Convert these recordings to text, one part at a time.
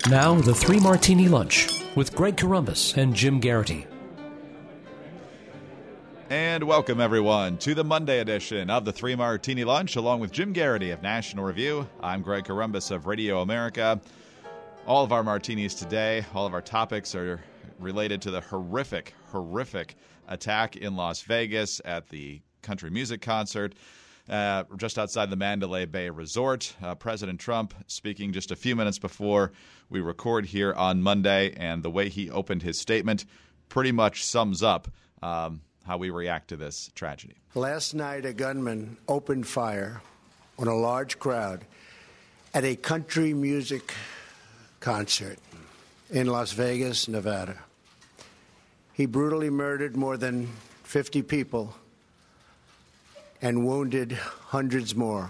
Now, the Three Martini Lunch with Greg Corombos and Jim Garrity. And welcome, everyone, to the Monday edition of the Three Martini Lunch, along with Jim Garrity of National Review. I'm Greg Corombos of Radio America. All of our martinis today, all of our topics are related to the horrific attack in Las Vegas at the country music concert just outside the Mandalay Bay Resort. President Trump speaking just a few minutes before we record here on Monday, and the way he opened his statement pretty much sums up how we react to this tragedy. Last night, a gunman opened fire on a large crowd at a country music concert in Las Vegas, Nevada. He brutally murdered more than 50 people and wounded hundreds more.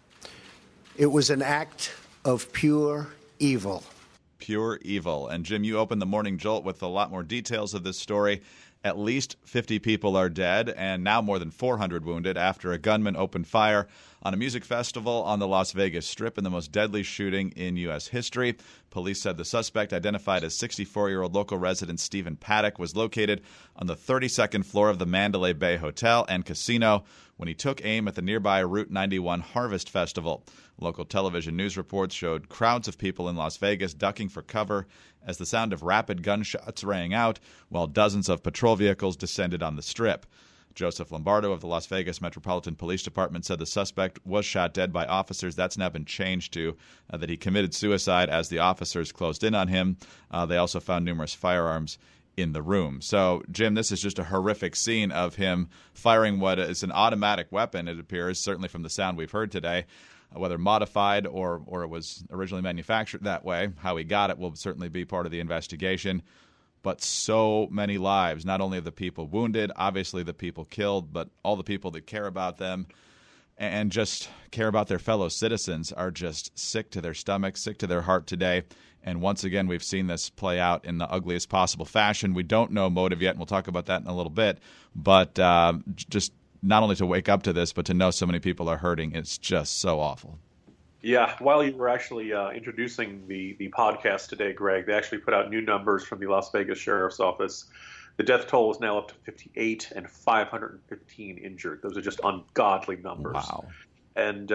It was an act of pure evil. Pure evil. And Jim, you opened the Morning Jolt with a lot more details of this story. At least 50 people are dead and now more than 400 wounded after a gunman opened fire on a music festival on the Las Vegas Strip in the most deadly shooting in U.S. history. Police said the suspect, identified as 64-year-old local resident Stephen Paddock, was located on the 32nd floor of the Mandalay Bay Hotel and Casino when he took aim at the nearby Route 91 Harvest Festival. Local television news reports showed crowds of people in Las Vegas ducking for cover as the sound of rapid gunshots rang out while dozens of patrol vehicles descended on the Strip. Joseph Lombardo of the Las Vegas Metropolitan Police Department said the suspect was shot dead by officers. That's now been changed to that he committed suicide as the officers closed in on him. They also found numerous firearms in the room. So, Jim, this is just a horrific scene of him firing what is an automatic weapon, it appears, certainly from the sound we've heard today. Whether modified or it was originally manufactured that way, how he got it will certainly be part of the investigation. But so many lives, not only of the people wounded, obviously the people killed, but all the people that care about them and just care about their fellow citizens are just sick to their stomach, sick to their heart today. And once again, we've seen this play out in the ugliest possible fashion. We don't know motive yet, and we'll talk about that in a little bit. But just not only to wake up to this, but to know so many people are hurting, it's just so awful. Yeah, while you were actually introducing the podcast today, Greg, they actually put out new numbers from the Las Vegas Sheriff's Office. The death toll is now up to 58 and 515 injured. Those are just ungodly numbers. Wow. And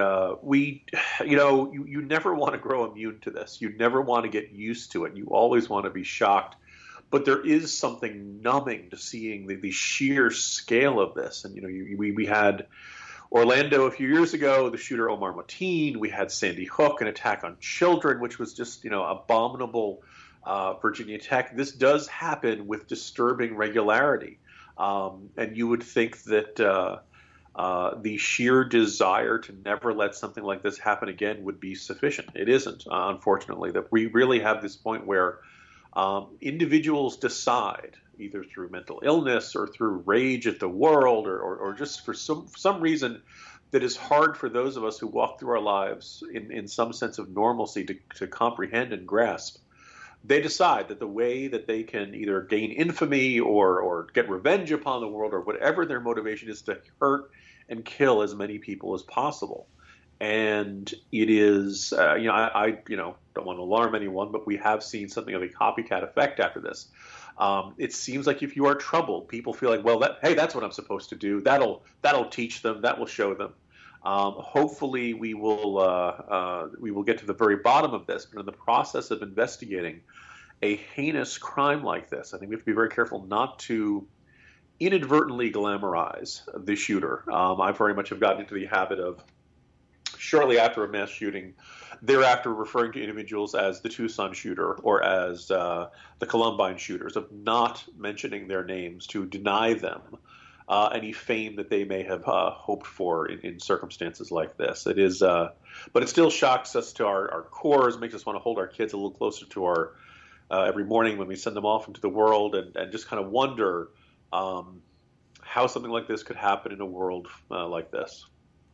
you never want to grow immune to this. You never want to get used to it. You always want to be shocked. But there is something numbing to seeing the sheer scale of this. And, we had Orlando a few years ago, the shooter Omar Mateen. We had Sandy Hook, an attack on children, which was just, abominable. Virginia Tech. This does happen with disturbing regularity. And you would think that the sheer desire to never let something like this happen again would be sufficient. It isn't, unfortunately. That we really have this point where individuals decide, either through mental illness or through rage at the world or just for some reason that is hard for those of us who walk through our lives in some sense of normalcy to comprehend and grasp. They decide that the way that they can either gain infamy or get revenge upon the world or whatever their motivation is to hurt and kill as many people as possible. And it is, I don't want to alarm anyone, but we have seen something of a copycat effect after this. It seems like if you are troubled, people feel like, well, that's what I'm supposed to do. That'll teach them. That will show them. Hopefully, we will get to the very bottom of this. But in the process of investigating a heinous crime like this, I think we have to be very careful not to inadvertently glamorize the shooter. I very much have gotten into the habit of, shortly after a mass shooting, thereafter referring to individuals as the Tucson shooter or as the Columbine shooters, of not mentioning their names to deny them any fame that they may have hoped for in circumstances like this. It is, but it still shocks us to our cores, makes us want to hold our kids a little closer to our every morning when we send them off into the world, and just kind of wonder how something like this could happen in a world like this.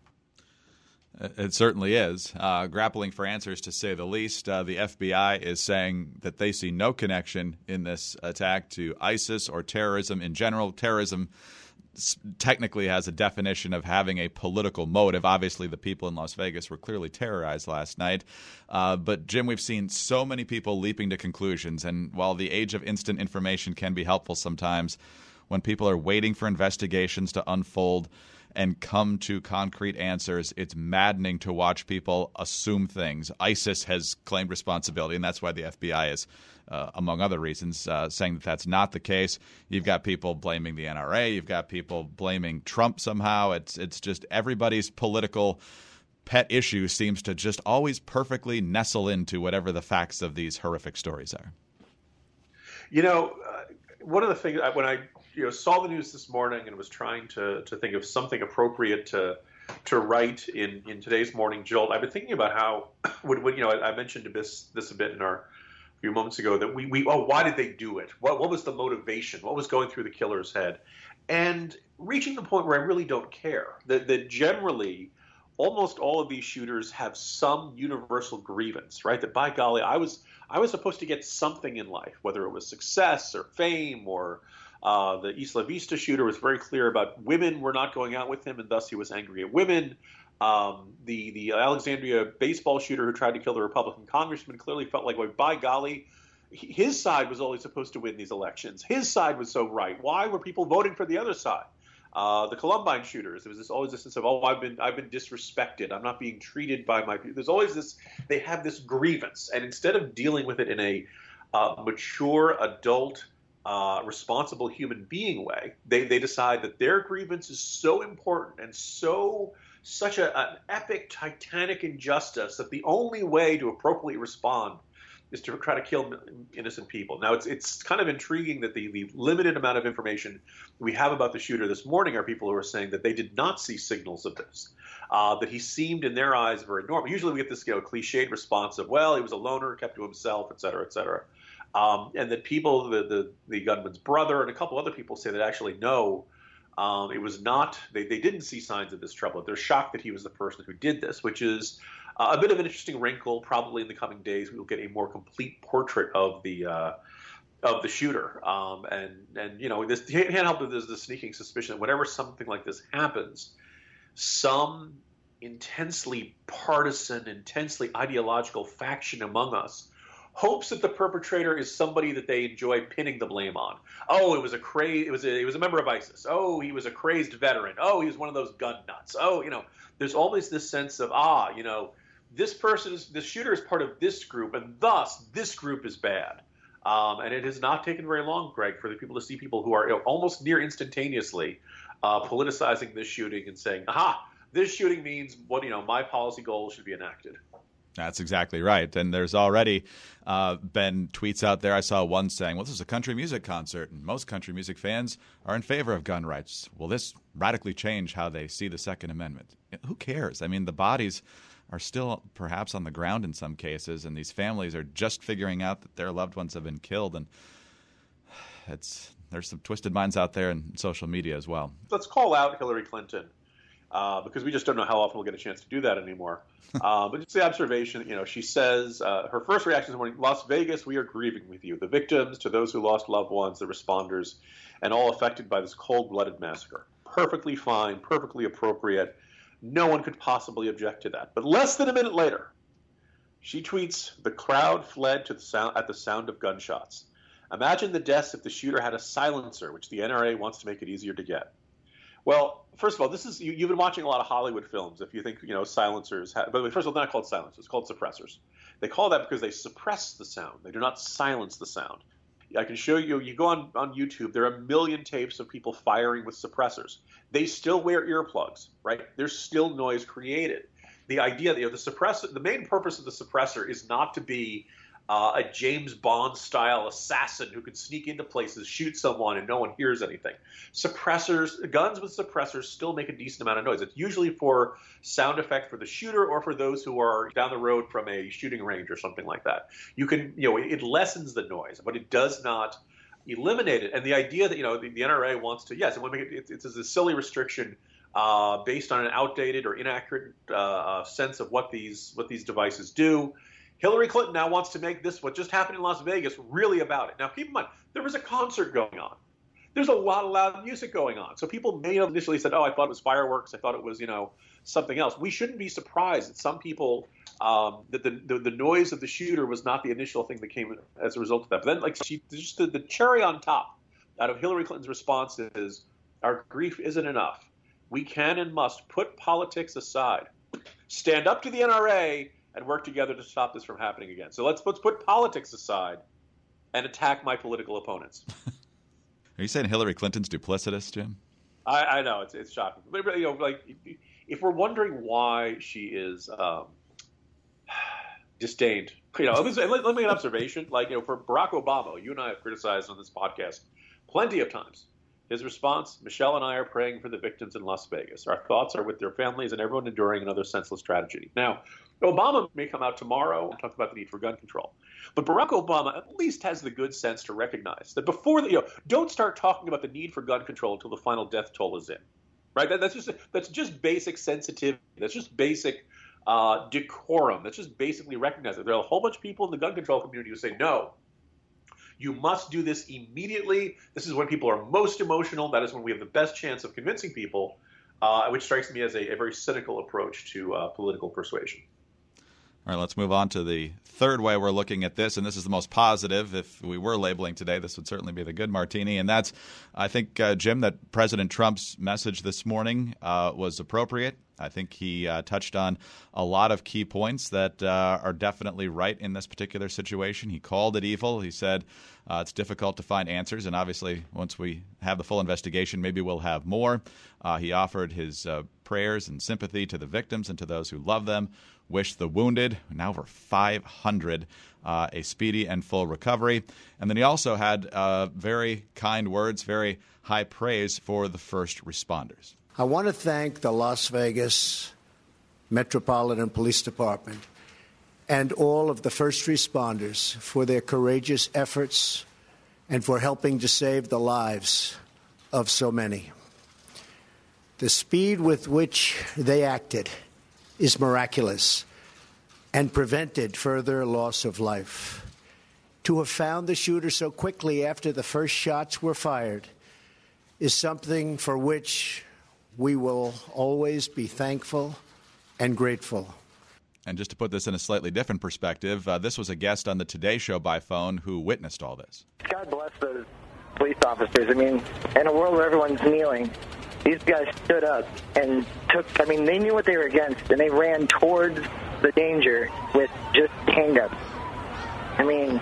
It certainly is. Grappling for answers, to say the least. The FBI is saying that they see no connection in this attack to ISIS or terrorism in general. Terrorism technically has a definition of having a political motive. Obviously, the people in Las Vegas were clearly terrorized last night. But, Jim, we've seen so many people leaping to conclusions. And while the age of instant information can be helpful sometimes, when people are waiting for investigations to unfold and come to concrete answers, it's maddening to watch people assume things. ISIS has claimed responsibility, and that's why the FBI is, among other reasons, saying that that's not the case. You've got people blaming the NRA. You've got people blaming Trump somehow. It's just everybody's political pet issue seems to just always perfectly nestle into whatever the facts of these horrific stories are. One of the things when I saw the news this morning and was trying to think of something appropriate to write in today's Morning Jolt, I've been thinking about how I mentioned this a bit in our few moments ago that why did they do it? What was the motivation? What was going through the killer's head? And reaching the point where I really don't care. That generally almost all of these shooters have some universal grievance, right? That by golly, I was supposed to get something in life, whether it was success or fame or the Isla Vista shooter was very clear about women were not going out with him, and thus he was angry at women. The Alexandria baseball shooter who tried to kill the Republican congressman clearly felt like, well, by golly, his side was always supposed to win these elections. His side was so right. Why were people voting for the other side? The Columbine shooters, there was always this sense of, I've been disrespected. I'm not being treated by my people. There's always this. They have this grievance, and instead of dealing with it in a mature, adult, responsible human being way, they decide that their grievance is so important and such an epic, titanic injustice that the only way to appropriately respond is to try to kill innocent people. Now, it's kind of intriguing that the limited amount of information we have about the shooter this morning are people who are saying that they did not see signals of this, that he seemed in their eyes very normal. Usually we get this cliched response of, well, he was a loner, kept to himself, et cetera, et cetera. And that people, the gunman's brother and a couple other people say that actually no, it was not, they didn't see signs of this trouble. They're shocked that he was the person who did this, which is a bit of an interesting wrinkle. Probably in the coming days we will get a more complete portrait of the shooter. This can't help that there's the sneaking suspicion that whenever something like this happens, some intensely partisan, intensely ideological faction among us hopes that the perpetrator is somebody that they enjoy pinning the blame on. Oh, it was a member of ISIS. Oh, he was a crazed veteran. Oh, he was one of those gun nuts. Oh, there's always this sense of, this shooter is part of this group, and thus this group is bad. And it has not taken very long, Greg, for the people to see people who are almost near instantaneously politicizing this shooting and saying, aha, this shooting means my policy goals should be enacted. That's exactly right. And there's already been tweets out there. I saw one saying, well, this is a country music concert, and most country music fans are in favor of gun rights. Will this radically change how they see the Second Amendment? Who cares? I mean, the bodies are still perhaps on the ground in some cases, and these families are just figuring out that their loved ones have been killed. And there's some twisted minds out there in social media as well. Let's call out Hillary Clinton. Because we just don't know how often we'll get a chance to do that anymore. But just the observation, she says, her first reaction is, Las Vegas, we are grieving with you. The victims, to those who lost loved ones, the responders, and all affected by this cold-blooded massacre. Perfectly fine, perfectly appropriate. No one could possibly object to that. But less than a minute later, she tweets, the crowd fled at the sound of gunshots. Imagine the deaths if the shooter had a silencer, which the NRA wants to make it easier to get. Well, first of all, you've been watching a lot of Hollywood films. If you think silencers, by the way, first of all, they're not called silencers; it's called suppressors. They call that because they suppress the sound. They do not silence the sound. I can show you. You go on YouTube. There are a million tapes of people firing with suppressors. They still wear earplugs, right? There's still noise created. The idea that the main purpose of the suppressor is not to be a James Bond style assassin who can sneak into places, shoot someone, and no one hears anything. Guns with suppressors still make a decent amount of noise. It's usually for sound effect for the shooter or for those who are down the road from a shooting range or something like that. It lessens the noise, but it does not eliminate it. And the idea that, the NRA wants to, yes, it's a silly restriction based on an outdated or inaccurate sense of what these devices do. Hillary Clinton now wants to make this, what just happened in Las Vegas, really about it. Now, keep in mind, there was a concert going on. there's a lot of loud music going on. So people may have initially said, oh, I thought it was fireworks. I thought it was, something else. We shouldn't be surprised that some people, that the noise of the shooter was not the initial thing that came as a result of that. But then, just the cherry on top out of Hillary Clinton's response is, our grief isn't enough. We can and must put politics aside, stand up to the NRA, and work together to stop this from happening again. So let's put politics aside and attack my political opponents. Are you saying Hillary Clinton's duplicitous, Jim? I know it's shocking. But if we're wondering why she is disdained, let me make an observation. For Barack Obama, you and I have criticized on this podcast plenty of times. His response: Michelle and I are praying for the victims in Las Vegas. Our thoughts are with their families and everyone enduring another senseless tragedy. Now, Obama may come out tomorrow and talk about the need for gun control. But Barack Obama at least has the good sense to recognize that before don't start talking about the need for gun control until the final death toll is in. Right? That's just basic sensitivity. That's just basic decorum. That's just basically recognizing there are a whole bunch of people in the gun control community who say, no, you must do this immediately. This is when people are most emotional. That is when we have the best chance of convincing people, which strikes me as a very cynical approach to political persuasion. All right, let's move on to the third way we're looking at this, and this is the most positive. If we were labeling today, this would certainly be the good martini, and that's, I think, Jim, that President Trump's message this morning was appropriate. I think he touched on a lot of key points that are definitely right in this particular situation. He called it evil. He said it's difficult to find answers, and obviously once we have the full investigation, maybe we'll have more. He offered his prayers and sympathy to the victims and to those who love them, wished the wounded, now over 500, a speedy and full recovery. And then he also had very kind words, very high praise for the first responders. I want to thank the Las Vegas Metropolitan Police Department and all of the first responders for their courageous efforts and for helping to save the lives of so many. The speed with which they acted is miraculous and prevented further loss of life. To have found the shooter so quickly after the first shots were fired is something for which we will always be thankful and grateful. And just to put this in a slightly different perspective, this was a guest on the Today Show by phone who witnessed all this. God bless those police officers. I mean, in a world where everyone's kneeling, these guys stood up and they knew what they were against, and they ran towards the danger with just handguns. I mean,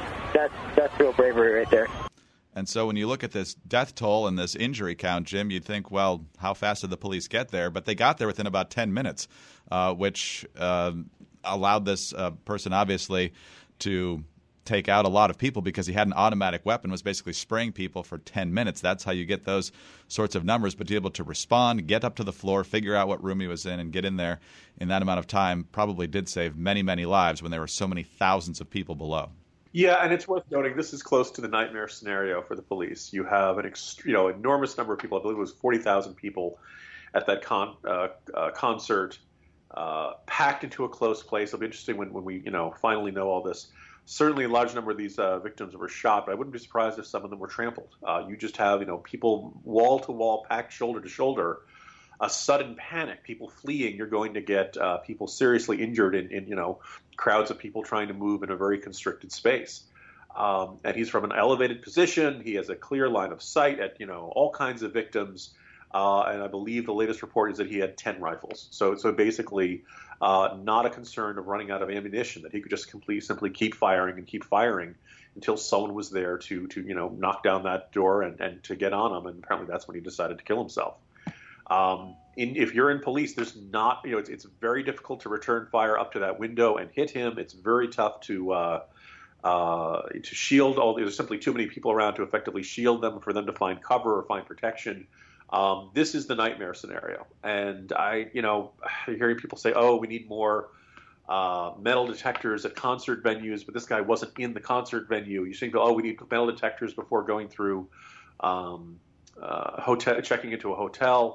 that's real bravery right there. And so when you look at this death toll and this injury count, Jim, you'd think, well, how fast did the police get there? But they got there within about 10 minutes, which allowed this person, obviously, to take out a lot of people because he had an automatic weapon, was basically spraying people for 10 minutes. That's how you get those sorts of numbers. But to be able to respond, get up to the floor, figure out what room he was in, and get in there in that amount of time probably did save many, many lives when there were so many thousands of people below. Yeah, and it's worth noting this is close to the nightmare scenario for the police. You have an enormous number of people. I believe it was 40,000 people at that concert, packed into a close place. It'll be interesting when we finally know all this. Certainly, a large number of these victims were shot, but I wouldn't be surprised if some of them were trampled. You just have people wall to wall, packed shoulder to shoulder. A sudden panic, people fleeing. You're going to get people seriously injured in crowds of people trying to move in a very constricted space. And he's from an elevated position. He has a clear line of sight at all kinds of victims. And I believe the latest report is that he had 10 rifles. So basically, not a concern of running out of ammunition. That he could just simply keep firing until someone was there to knock down that door and to get on him. And apparently, that's when he decided to kill himself. If you're in police, there's not, it's very difficult to return fire up to that window and hit him. It's very tough to shield there's simply too many people around to effectively shield them for them to find cover or find protection. This is the nightmare scenario. And hearing people say, oh, we need more metal detectors at concert venues, but this guy wasn't in the concert venue. You think, oh, we need metal detectors before going through checking into a hotel.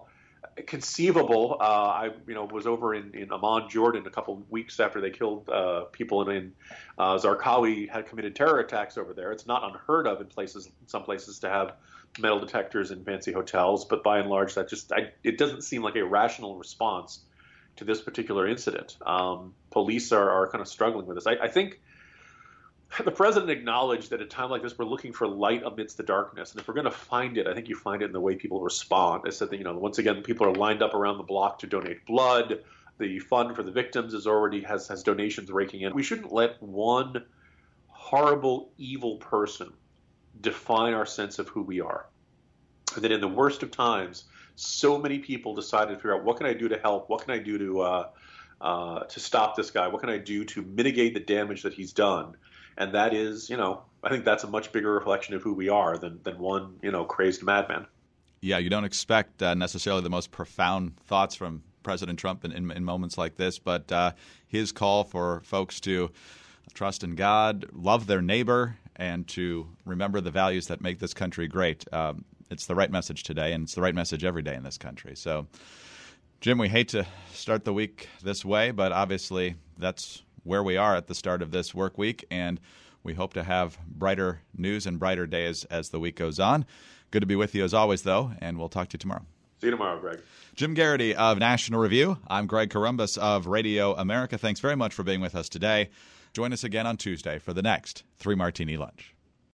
conceivable. I was over in Amman, Jordan, a couple of weeks after they killed people in Zarqawi had committed terror attacks over there. It's not unheard of in some places to have metal detectors in fancy hotels, but by and large, it doesn't seem like a rational response to this particular incident. Police are kind of struggling with this. I think the president acknowledged that at a time like this, we're looking for light amidst the darkness. And if we're going to find it, I think you find it in the way people respond. They said that, once again, people are lined up around the block to donate blood. The fund for the victims has donations raking in. We shouldn't let one horrible, evil person define our sense of who we are. And that in the worst of times, so many people decided to figure out, what can I do to help? What can I do to stop this guy? What can I do to mitigate the damage that he's done? And that is, I think that's a much bigger reflection of who we are than one, crazed madman. Yeah, you don't expect necessarily the most profound thoughts from President Trump in moments like this, but his call for folks to trust in God, love their neighbor, and to remember the values that make this country great. It's the right message today, and it's the right message every day in this country. So, Jim, we hate to start the week this way, but obviously that's where we are at the start of this work week, and we hope to have brighter news and brighter days as the week goes on. Good to be with you as always, though, and we'll talk to you tomorrow. See you tomorrow, Greg. Jim Garrity of National Review. I'm Greg Corombos of Radio America. Thanks very much for being with us today. Join us again on Tuesday for the next 3 Martini Lunch.